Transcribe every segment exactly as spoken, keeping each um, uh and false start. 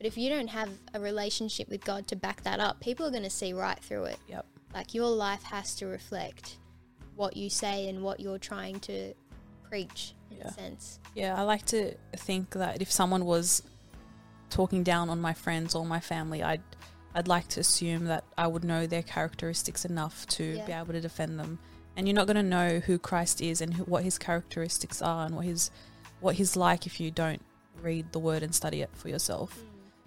But if you don't have a relationship with God to back that up, people are going to see right through it. Yep. Like, your life has to reflect what you say and what you're trying to preach, in Yeah. a sense. Yeah, I like to think that if someone was talking down on my friends or my family, I'd I'd like to assume that I would know their characteristics enough to Yeah. be able to defend them. And you're not going to know who Christ is and who, what his characteristics are and what his what he's like if you don't read the word and study it for yourself.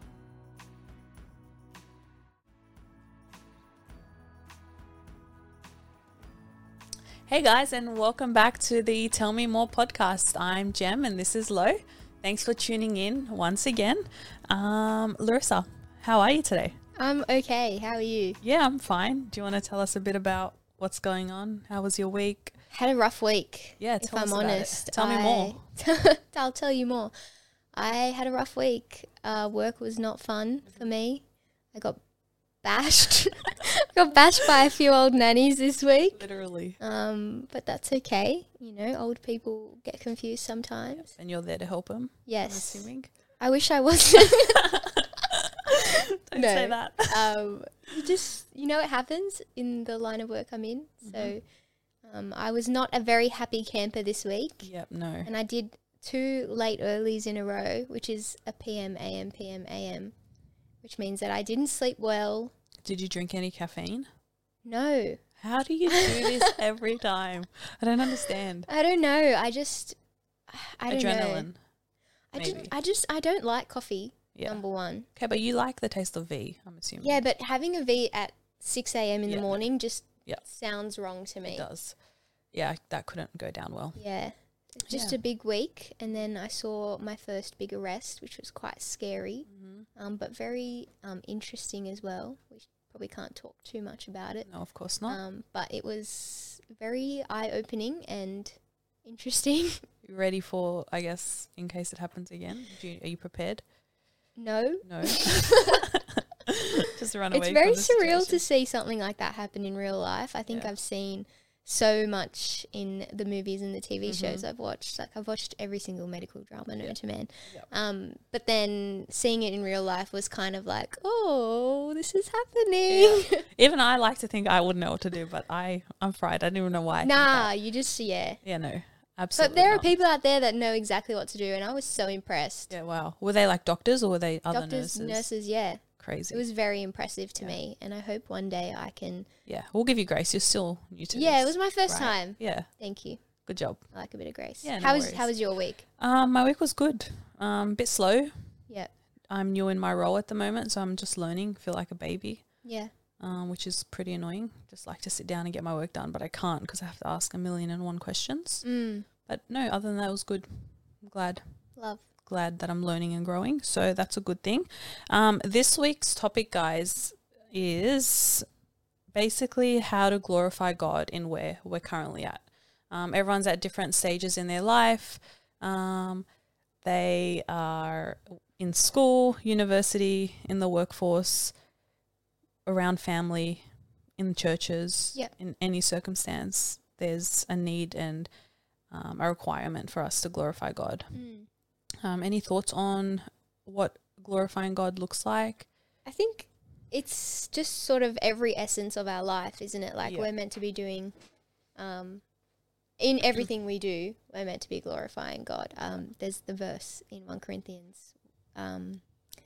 Hey guys, and welcome back to the Tell Me More podcast. I'm Jem and this is Lo. Thanks for tuning in once again. Um, Larissa, how are you today? I'm okay. How are you? Yeah, I'm fine. Do you want to tell us a bit about what's going on? How was your week? Had a rough week. Yeah, if tell I'm us about it. honest. Tell me I- more. I'll tell you more. I had a rough week. Uh, work was not fun for me. I got bashed. got bashed by a few old nannies this week. Literally. Um, but that's okay. You know, old people get confused sometimes. And you're there to help them, I'm Yes. assuming. I wish I wasn't. Don't No. say that. um, you just, you know, it happens in the line of work I'm in. So um, I was not a very happy camper this week. Yep, no. And I did two late earlies in a row, which is a P M, A M, P M, A M, which means that I didn't sleep well. Did you drink any caffeine? No, How do you do this every time? I don't understand. I don't know. I just, I don't know. Adrenaline. I just, maybe. I just, I don't like coffee, Yeah. number one. Okay, but you like the taste of V, I'm assuming. Yeah, but having a V at six a.m. in Yeah, the no. morning just Yeah. sounds wrong to me. It does. Yeah, that couldn't go down well. Yeah. Just Yeah. a big week. And then I saw my first big arrest, which was quite scary, Mm-hmm. um, but very um, interesting as well. We probably can't talk too much about it. No, of course not. Um, but it was very eye-opening and interesting. You ready for, I guess, in case it happens again? Do you, are you prepared? No. No. Just run It's away very from the surreal to situation. see something like that happen in real life. I think Yeah. I've seen so much in the movies and the T V Mhm. shows I've watched. Like, I've watched every single medical drama known Yeah. to man. Yep. Um, but then seeing it in real life was kind of like, oh, this is happening. Even I like to think I wouldn't know what to do, but I, I'm fried. I don't even know why. I think nah, that. you just, yeah. Yeah, no. But Absolutely there are not. people out there that know exactly what to do, and I was so impressed. Yeah, wow. Were they like doctors or were they other Doctors, nurses? nurses, yeah. Crazy. It was very impressive to Yeah. me, and I hope one day I can. Yeah, we'll give you grace. You're still new to Yeah, this. it was my first right? time. Yeah, Thank you. good job. I like a bit of grace. Yeah, no how was worries. how was your week? Um, my week was good. Um, a bit slow. Yeah, I'm new in my role at the moment, so I'm just learning. Feel like a baby, yeah. um, which is pretty annoying. Just like to sit down and get my work done, but I can't because I have to ask a million and one questions. Mm, But no, other than that, it was good. I'm glad. love. glad that I'm learning and growing. So that's a good thing. Um, this week's topic, guys, is basically how to glorify God in where we're currently at. Um, everyone's at different stages in their life. Um, they are in school, university, in the workforce, around family, in churches, Yep. in any circumstance. There's a need and um, a requirement for us to glorify God. Mm. Um, any thoughts on what glorifying God looks like? I think it's just sort of every essence of our life, isn't it? Like, Yeah. we're meant to be doing, um, in everything we do, we're meant to be glorifying God. Um, there's the verse in First Corinthians, um,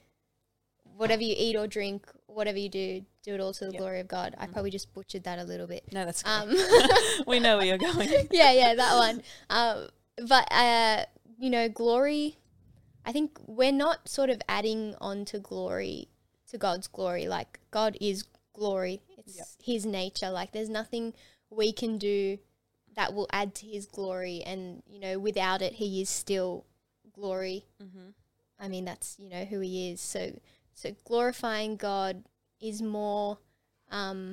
whatever you eat or drink, whatever you do, do it all to the Yep. glory of God. I Mhm. probably just butchered that a little bit. No, that's good. Um, We know where you're going. yeah, yeah, that one. Um, but, uh, you know, glory, I think we're not sort of adding on to glory, to God's glory. Like, God is glory. It's Yep. his nature. Like, there's nothing we can do that will add to his glory. And, you know, without it, he is still glory. Mm-hmm. I mean, that's, you know, who he is. So, so glorifying God is more, um,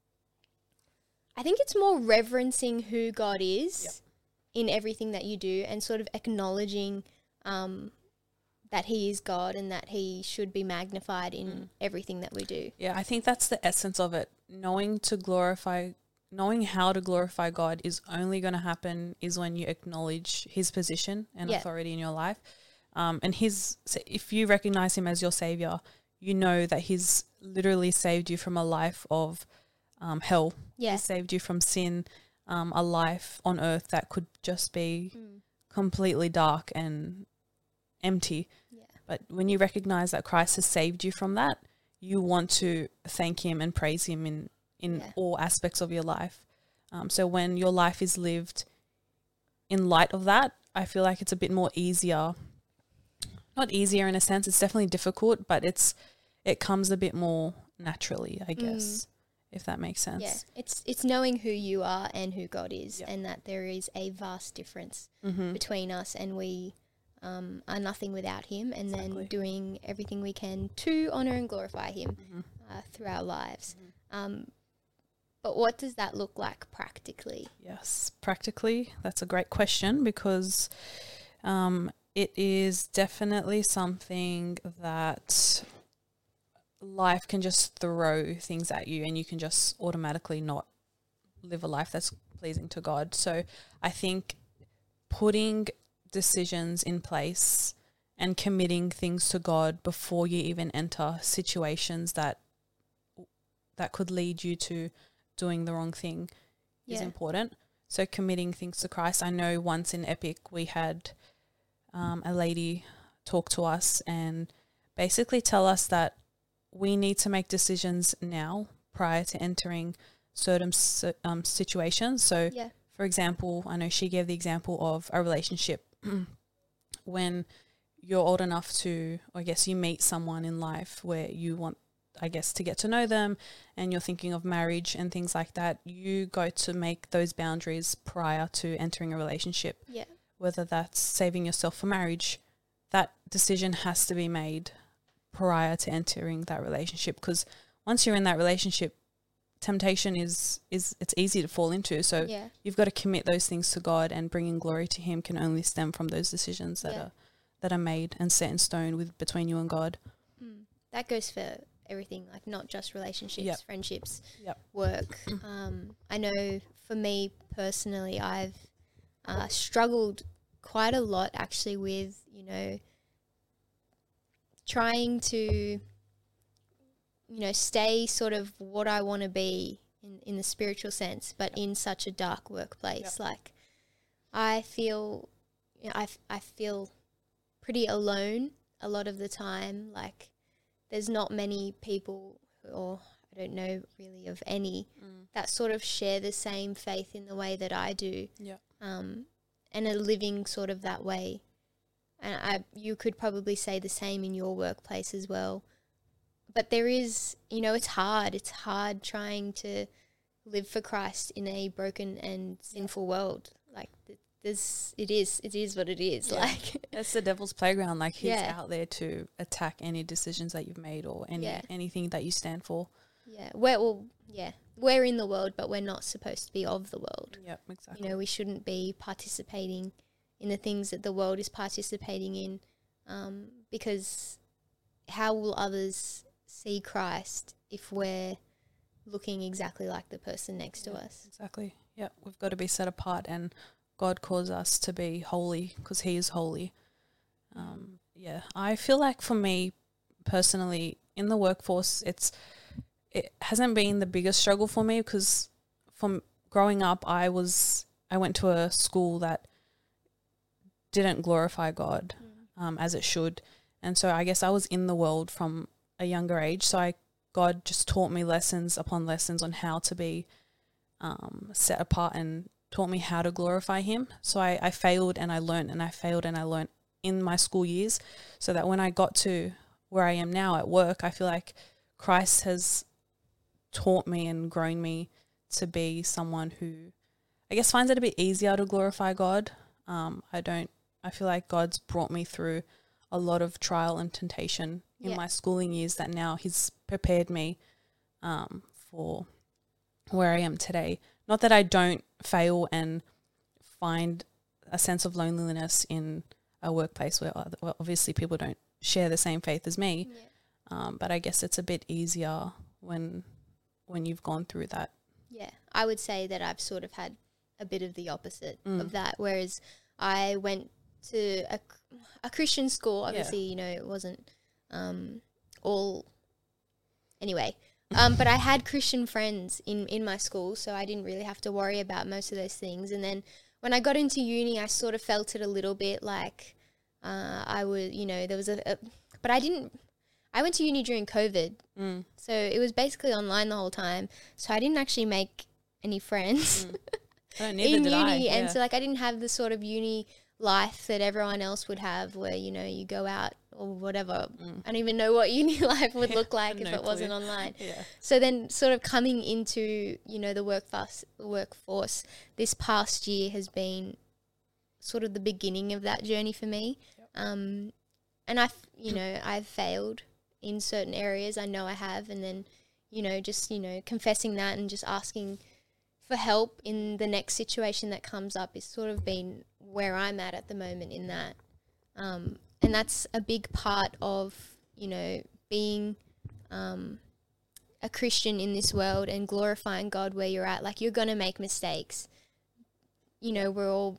I think it's more reverencing who God is Yep. in everything that you do, and sort of acknowledging um, that he is God and that he should be magnified in Mm. everything that we do. Yeah, I think that's the essence of it. Knowing to glorify, knowing how to glorify God is only going to happen is when you acknowledge his position and Yeah. authority in your life. Um, and his, so if you recognize him as your savior, you know that he's literally saved you from a life of um, hell. Yeah. He saved you from sin, um, a life on earth that could just be Mm. completely dark and empty. Yeah. But when you recognize that Christ has saved you from that, you want to thank him and praise him in, in Yeah. all aspects of your life. Um, so when your life is lived in light of that, I feel like it's a bit more easier. Not easier in a sense, it's definitely difficult, but it's it comes a bit more naturally, I guess, mm. if that makes sense. Yeah, it's it's knowing who you are and who God is, yep. and that there is a vast difference mm-hmm. between us, and we um, are nothing without him, and exactly. then doing everything we can to honour and glorify him mm-hmm. uh, through our lives. Mm-hmm. Um, but what does that look like practically? Yes, practically, that's a great question, because um, it is definitely something that life can just throw things at you and you can just automatically not live a life that's pleasing to God. So I think putting decisions in place and committing things to God before you even enter situations that that could lead you to doing the wrong thing yeah. is important. So committing things to Christ. I know once in Epic we had um, a lady talk to us and basically tell us that we need to make decisions now prior to entering certain um, situations. So, yeah. for example, I know she gave the example of a relationship when you're old enough to, I guess you meet someone in life where you want, I guess, to get to know them and you're thinking of marriage and things like that. You go to make those boundaries prior to entering a relationship. Yeah. Whether that's saving yourself for marriage, that decision has to be made prior to entering that relationship, because once you're in that relationship, temptation is is it's easy to fall into. So yeah. you've got to commit those things to God, and bringing glory to him can only stem from those decisions that yeah. are that are made and set in stone with between you and God. Mm. That goes for everything, like not just relationships, yep. friendships, yep. work. um, I know for me personally, I've uh, struggled quite a lot actually with, you know, trying to, you know, stay sort of what I want to be in, in the spiritual sense, but yep. in such a dark workplace. Yep. Like, I feel, you know, I, I feel pretty alone a lot of the time. Like, there's not many people, or I don't know really of any, mm. that sort of share the same faith in the way that I do. Yep. Um, and are living sort of that way. And I, you could probably say the same in your workplace as well. But there is, you know, it's hard. It's hard trying to live for Christ in a broken and sinful world. Like, there's, it is, it is what it is. Yeah. Like, it's the devil's playground. Like, he's yeah. out there to attack any decisions that you've made or any yeah. anything that you stand for. Yeah, we're well, yeah, we're in the world, but we're not supposed to be of the world. Yep, exactly. You know, we shouldn't be participating in the things that the world is participating in, um, because how will others see Christ if we're looking exactly like the person next yeah, to us? Exactly. Yeah, we've got to be set apart, and God calls us to be holy because he is holy. Um, yeah, I feel like for me personally in the workforce, it's it hasn't been the biggest struggle for me, because from growing up, I was I went to a school that didn't glorify God mm. um, as it should, and so I guess I was in the world from a younger age. So I God just taught me lessons upon lessons on how to be um, set apart, and taught me how to glorify him. So I, I failed and I learned and I failed and I learned in my school years, so that when I got to where I am now at work, I feel like Christ has taught me and grown me to be someone who I guess finds it a bit easier to glorify God. Um, I don't, I feel like God's brought me through a lot of trial and temptation in yeah. my schooling years, that now he's prepared me um, for where I am today. Not that I don't fail and find a sense of loneliness in a workplace where well, obviously people don't share the same faith as me, yeah. um, but I guess it's a bit easier when when you've gone through that. Yeah, I would say that I've sort of had a bit of the opposite mm. of that, whereas I went to a, a Christian school. Obviously, yeah. you know, it wasn't um, all anyway. Um, but I had Christian friends in, in my school, so I didn't really have to worry about most of those things. And then when I got into uni, I sort of felt it a little bit like uh, I would, you know, there was a, a, but I didn't, I went to uni during COVID. Mm. So it was basically online the whole time. So I didn't actually make any friends mm. oh, in did uni. I. Yeah. And so like I didn't have the sort of uni life that everyone else would have where, you know, you go out or whatever. Mm. I don't even know what uni life would Yeah, look like if no it clue. wasn't online. Yeah. So then sort of coming into, you know, the workforce, workforce this past year has been sort of the beginning of that journey for me. Yep. Um, and I've, you know, I've failed in certain areas. I know I have. And then, you know, just, you know, confessing that and just asking for help in the next situation that comes up is sort of been where I'm at at the moment in that. Um, and that's a big part of, you know, being um, a Christian in this world and glorifying God where you're at. Like, you're going to make mistakes. You know, we're all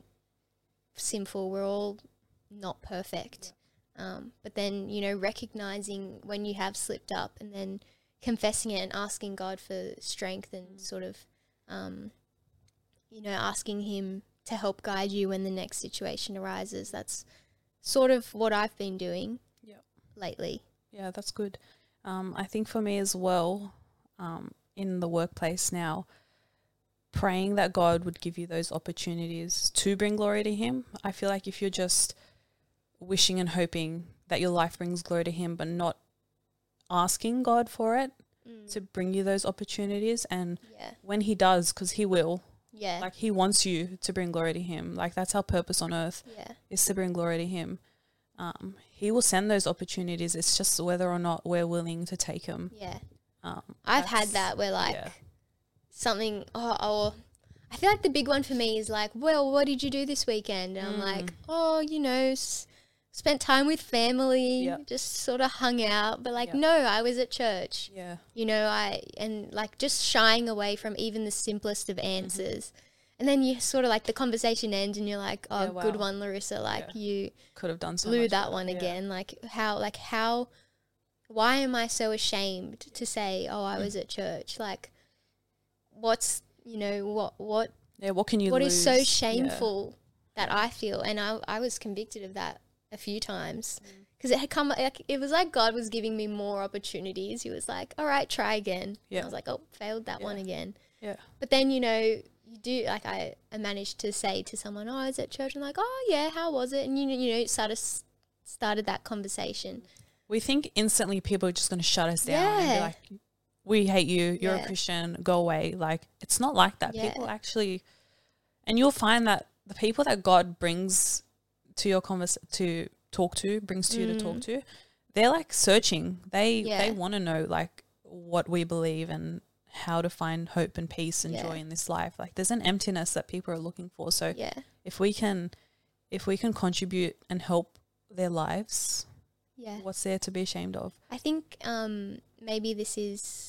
sinful. We're all not perfect. Um, but then, you know, recognizing when you have slipped up and then confessing it and asking God for strength and sort of, um, you know, asking him to help guide you when the next situation arises. That's sort of what I've been doing yep. lately. Yeah, that's good. Um, I think for me as well, um, in the workplace now, praying that God would give you those opportunities to bring glory to him. I feel like if you're just wishing and hoping that your life brings glory to him, but not asking God for it mm. to bring you those opportunities, and yeah. when he does, because he will, yeah, like he wants you to bring glory to him. Like that's our purpose on earth, yeah. is to bring glory to him. Um, he will send those opportunities. It's just whether or not we're willing to take them. Yeah. Um, I've had that where like yeah. something, oh, oh, I feel like the big one for me is like, well, what did you do this weekend? And Mm. I'm like, oh, you know, s- spent time with family, Yep. just sort of hung out. But like, Yep. no, I was at church. Yeah. You know, I, and like just shying away from even the simplest of answers. Mm-hmm. And then you sort of like the conversation ends and you're like, oh, Yeah, wow. good one, Larissa. Like Yeah. you Could have done so blew much that better. one Yeah. again. Like how, like how, why am I so ashamed to say, oh, I was at church? Like what's, you know, what, what, Yeah, what can you what lose? is so Yeah. shameful that I feel? And I, I was convicted of that a few times because it had come, like, it was like God was giving me more opportunities. He was like, all right, try again. Yeah. And I was like, oh, failed that Yeah. one again. Yeah. But then, you know, you do, like I, I managed to say to someone, oh, I was at church. I'm like, oh yeah, how was it? And you, you know, started, started that conversation. We think instantly people are just going to shut us down and be Yeah. like, we hate you, you're Yeah. a Christian, go away. Like, it's not like that. Yeah. People actually, and you'll find that the people that God brings to your convers to talk to, brings to you to talk Mm. to, they're like searching. They Yeah. they want to know like what we believe and how to find hope and peace and Yeah. joy in this life. Like there's an emptiness that people are looking for. So Yeah. if we can, if we can contribute and help their lives, Yeah. what's there to be ashamed of? I think um, maybe this is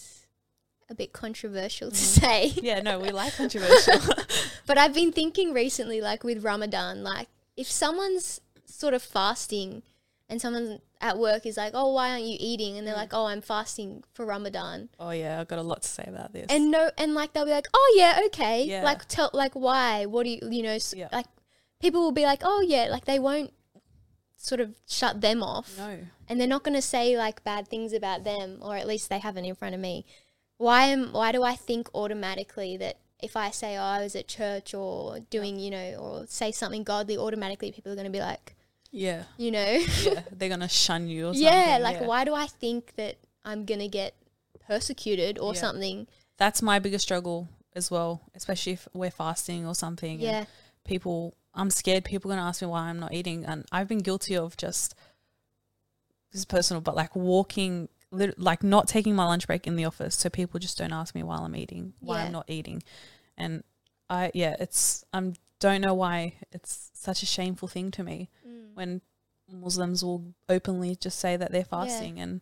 a bit controversial to Mhm. say. Yeah, no, we like controversial. But I've been thinking recently, like with Ramadan, like if someone's sort of fasting and someone at work is like, oh, why aren't you eating? And they're Mm. like, oh, I'm fasting for Ramadan. Oh yeah, I've got a lot to say about this. And no, and like they'll be like, oh yeah, okay. Yeah. Like tell, like why? What do you, you know, s- Yeah. like people will be like, oh yeah, like they won't sort of shut them off. no. And they're not going to say like bad things about them, or at least they haven't in front of me. Why am why do I think automatically that if I say, oh, I was at church or doing, you know, or say something godly, automatically people are going to be like, Yeah. you know, Yeah. They're gonna shun you or something. yeah, like yeah. why do I think that I'm going to get persecuted or Yeah. something? That's my biggest struggle as well, especially if we're fasting or something. Yeah. And people, I'm scared people are gonna ask me why I'm not eating, and I've been guilty of just, this is personal, but like walking, lit- like not taking my lunch break in the office, so people just don't ask me while I'm eating, why Yeah. I'm not eating, and I yeah, it's I don't know why it's such a shameful thing to me Mm. when Muslims will openly just say that they're fasting, and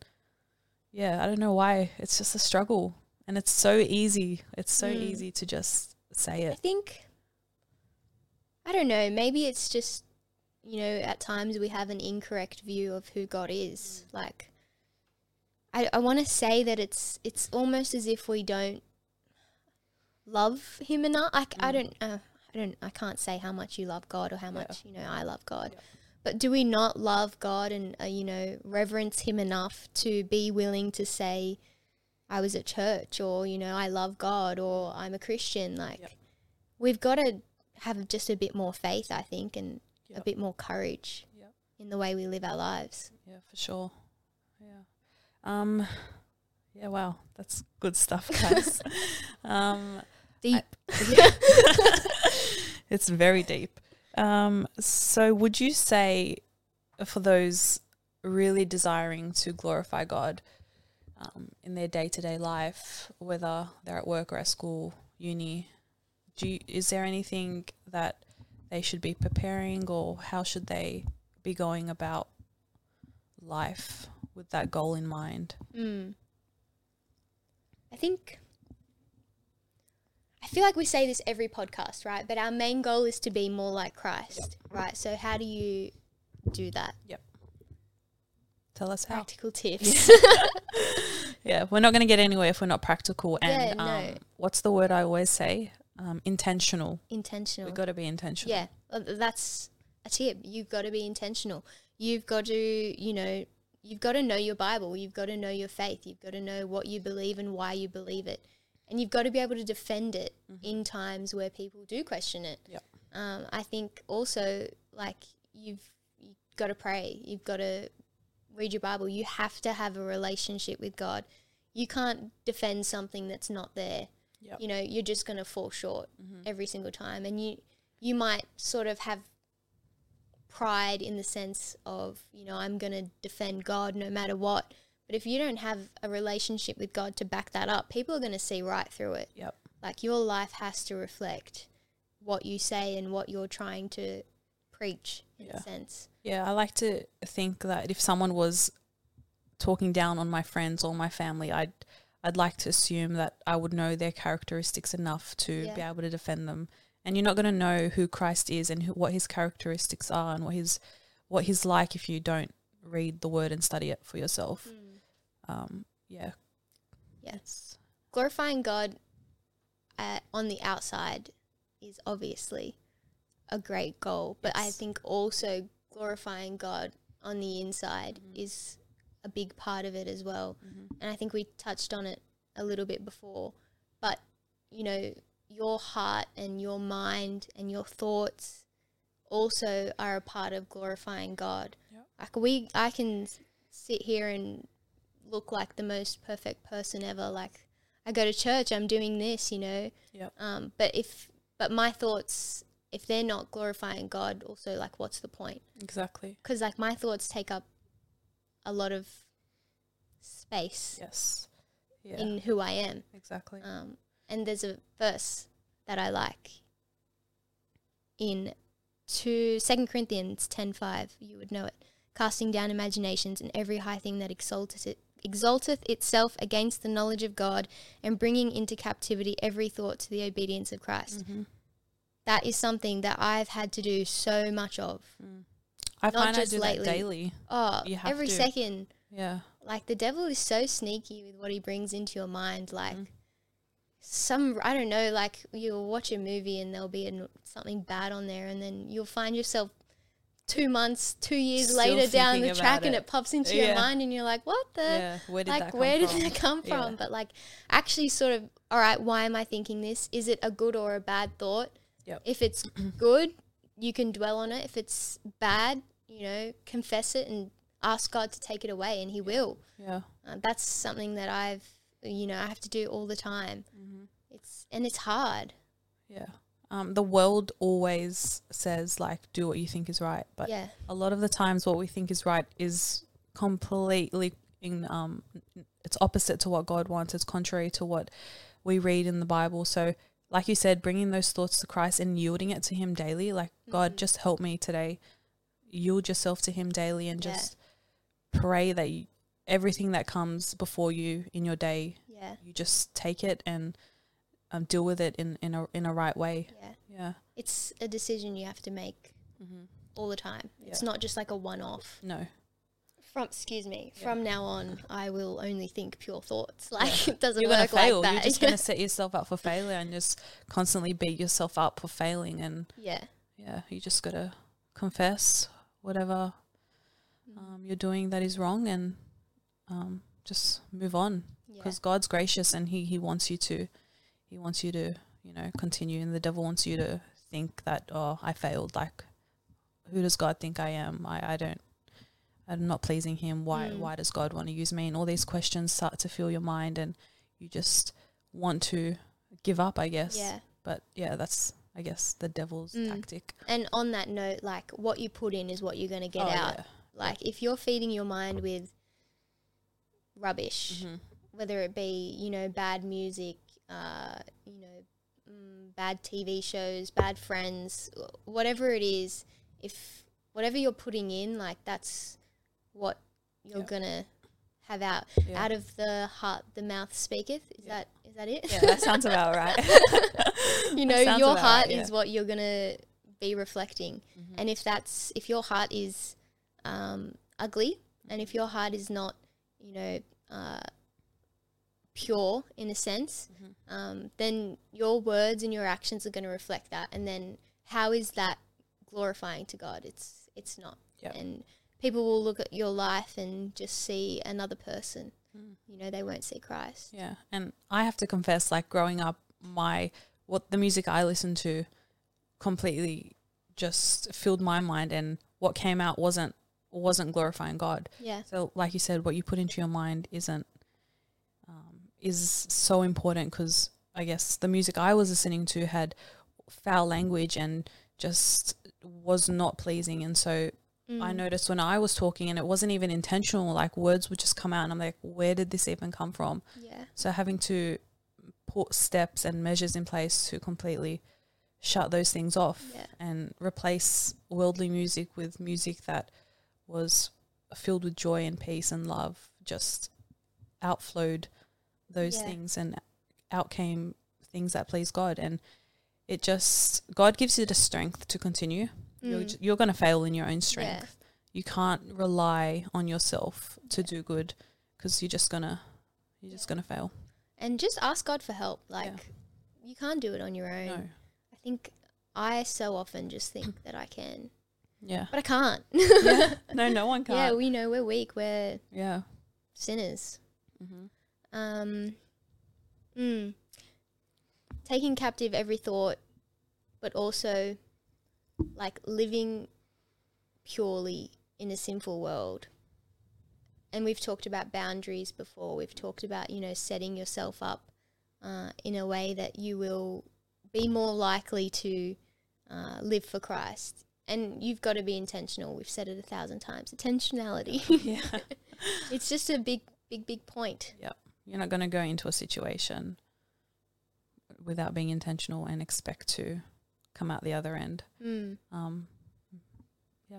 yeah, I don't know why. It's just a struggle, and it's so easy. It's so Mm. easy to just say I it. think, I don't know, maybe it's just, you know, at times we have an incorrect view of who God is. Like, I, I want to say that it's it's almost as if we don't love him enough. I, c- I don't, uh, I don't, I can't say how much you love God or how much, you know, I love God. Yeah. But do we not love God and, uh, you know, reverence him enough to be willing to say, I was at church, or, you know, I love God, or I'm a Christian? Like, Yep. we've got to have just a bit more faith, I think, and a Yep. bit more courage Yep. in the way we live our lives. Yeah, for sure. Yeah. Um. Yeah. Wow, that's good stuff, guys. um. Deep. I- it's very deep. Um. So, would you say, for those really desiring to glorify God, um, in their day to day life, whether they're at work or at school, uni, do you, is there anything that they should be preparing, or how should they be going about life with that goal in mind? Mm. I think, I feel like we say this every podcast, right? But our main goal is to be more like Christ, right? So how do you do that? Tell us how. Practical tips. Yeah, we're not going to get anywhere if we're not practical. And Yeah, no. um, what's the word I always say? Um, intentional. Intentional. We've got to be intentional. Yeah, uh, that's a tip. You've got to be intentional. You've got to, you know, you've got to know your Bible. You've got to know your faith. You've got to know what you believe and why you believe it. And you've got to be able to defend it Mm-hmm. in times where people do question it. Yep. Um, I think also, like, you've, you've got to pray. You've got to read your Bible. You have to have a relationship with God. You can't defend something that's not there. Yep. You know, you're just going to fall short Mm-hmm. every single time. And you you might sort of have pride in the sense of, you know, I'm going to defend God no matter what. But if you don't have a relationship with God to back that up, people are going to see right through it. Yep. Like, your life has to reflect what you say and what you're trying to preach, in Yeah. a sense. Yeah, I like to think that if someone was talking down on my friends or my family, I'd I'd like to assume that I would know their characteristics enough to Yeah. be able to defend them. And you're not going to know who Christ is and who, what his characteristics are and what his what he's like if you don't read the word and study it for yourself. Um, yeah. Yes. Glorifying God uh, on the outside is obviously a great goal, but I Yes. think also glorifying God on the inside Mhm. is a big part of it as well. Mm-hmm. And I think we touched on it a little bit before, but, you know, your heart and your mind and your thoughts also are a part of glorifying God. Yep. Like, we, I can s- sit here and look like the most perfect person ever. Like, I go to church, I'm doing this, you know. Yep. Um, but if, but my thoughts, if they're not glorifying God, also, like, what's the point? Exactly. Because, like, my thoughts take up a lot of space Yes. Yeah. in who I am. exactly. Um, and there's a verse that I like in two, Second Corinthians ten five. You would know it. Casting down imaginations and every high thing that exalteth it, exalteth itself against the knowledge of God, and bringing into captivity every thought to the obedience of Christ. Mm-hmm. That is something that I've had to do so much of. Mm. I Not find I just do lately. that daily. Oh, You have every to. second. Yeah. Like, the devil is so sneaky with what he brings into your mind. Like, Mhm. some, I don't know, like, you'll watch a movie and there'll be an, something bad on there, and then you'll find yourself two months, two years Still later down thinking the track about and it. it pops into Yeah. your mind, and you're like, what the? Yeah. Where did Like, that come where from? did that come Yeah. from? But, like, actually sort of, all right, why am I thinking this? Is it a good or a bad thought? Yep. If it's good, you can dwell on it. If it's bad, you know, confess it and ask God to take it away, and he will. Yeah. Uh, that's something that I've, you know, I have to do all the time. Mm-hmm. It's and it's hard. Yeah. Um, the world always says, like, do what you think is right. But yeah, a lot of the times what we think is right is completely in, um, it's opposite to what God wants. It's contrary to what we read in the Bible. So, like you said, bringing those thoughts to Christ and yielding it to him daily, like, God, Mhm. just help me today. Yield yourself to him daily and Yeah. just pray that you, everything that comes before you in your day, yeah, you just take it and um, deal with it in, in a in a right way. yeah. Yeah. It's a decision you have to make Mm-hmm. all the time. It's Yeah. not just like a one-off. No. From excuse me, Yeah. from now on, I will only think pure thoughts. Like it doesn't You're going work to fail. like that. You're just going to set yourself up for failure and just constantly beat yourself up for failing. And yeah, yeah, you just got to confess whatever um, you're doing that is wrong and um, just move on. yeah, Because God's gracious and he, he wants you to, he wants you to, you know, continue. And the devil wants you to think that, oh, I failed. Like, who does God think I am? I, I don't, I'm not pleasing him. Why, Mm. why does God want to use me? And all these questions start to fill your mind and you just want to give up, I guess. yeah. But yeah, that's, I guess, the devil's Mm. tactic. And on that note, like what you put in is what you're going to get Oh, out. yeah. Like if you're feeding your mind with rubbish, Mhm. whether it be, you know, bad music, uh, you know, mm, bad T V shows, bad friends, whatever it is, if whatever you're putting in, like that's what you're Yeah. gonna have out. Yeah. Out of the heart, the mouth speaketh. Is Yeah. that is that it? Yeah, that sounds about right. You That know, sounds your about heart right, yeah. is what you're gonna be reflecting. Mhm. And if that's if your heart is um, ugly, and if your heart is not, you know, uh, pure in a sense, Mhm. um, then your words and your actions are going to reflect that. And then how is that glorifying to God? It's it's not. Yep. And people will look at your life and just see another person. Mm. You know, they won't see Christ. Yeah, and I have to confess, like growing up, my what the music I listened to completely just filled my mind, and what came out wasn't wasn't glorifying God. Yeah. So, like you said, what you put into your mind isn't um, is so important, because I guess the music I was listening to had foul language and just was not pleasing, and so I Mm. noticed when I was talking, and it wasn't even intentional, like words would just come out, and I'm like, where did this even come from? Yeah. So having to put steps and measures in place to completely shut those things off Yeah. and replace worldly music with music that was filled with joy and peace and love, just outflowed those Yeah. things, and out came things that please God. And it just, God gives you the strength to continue. You're, Mm. j- you're going to fail in your own strength. You can't rely on yourself to do good, because you're just going to, you're just going to fail. And just ask God for help. Like, you can't do it on your own. No. I think I so often just think that I can, Yeah. but I can't. Yeah. No, no one Yeah, can't. we know we're weak. We're Yeah. sinners. Mm-hmm. Um, mm, taking captive every thought, but also like living purely in a sinful world. And we've talked about boundaries before. We've talked about, you know, setting yourself up uh, in a way that you will be more likely to uh, live for Christ. And you've got to be intentional. We've said it a thousand times. Intentionality. Yeah. It's just a big, big, big point. You're not going to go into a situation without being intentional and expect to come out the other end. Mm. Um, yeah,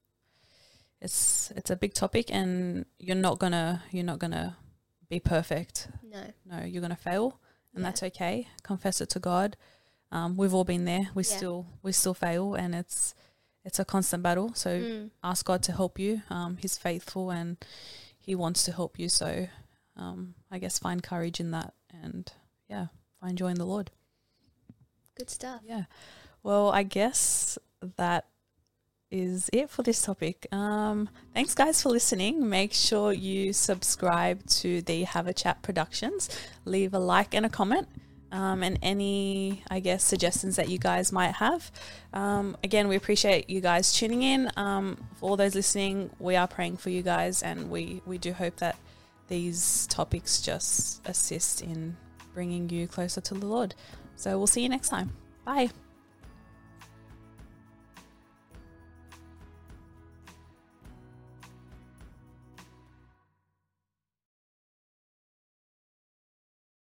it's it's a big topic, and you're not gonna you're not gonna be perfect. No. No, you're gonna fail, and Yeah. that's okay. Confess it to God. Um, we've all been there. We Yeah. still we still fail, and it's it's a constant battle. So Mm. ask God to help you. Um, he's faithful, and He wants to help you. So um, I guess find courage in that, and yeah, find joy in the Lord. Good stuff. Yeah. Well, I guess that is it for this topic. Um, thanks, guys, for listening. Make sure you subscribe to the Have a Chat Productions. Leave a like and a comment, um, and any, I guess, suggestions that you guys might have. Um, again, we appreciate you guys tuning in. Um, for all those listening, we are praying for you guys, and we, we do hope that these topics just assist in bringing you closer to the Lord. So we'll see you next time. Bye.